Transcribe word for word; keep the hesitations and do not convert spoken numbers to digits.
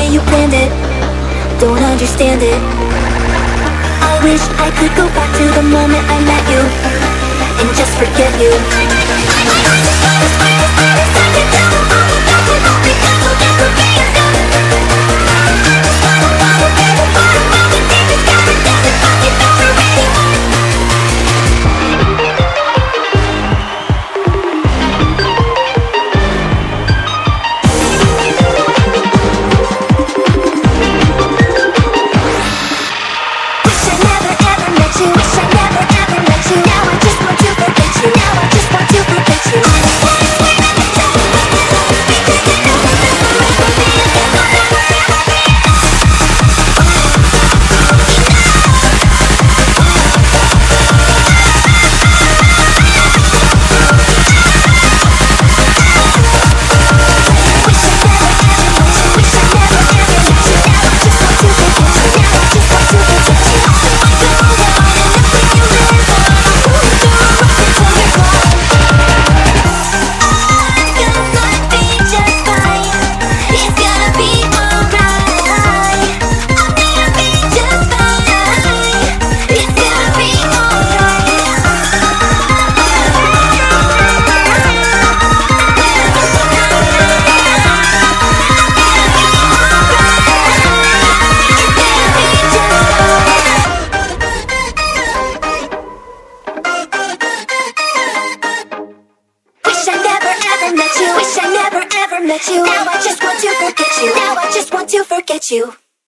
way you planned it, don't understand it. I wish I could go back to the moment I met you and just forget you. Wish I never ever met you. Now I just want to forget you. Now I just want to forget you.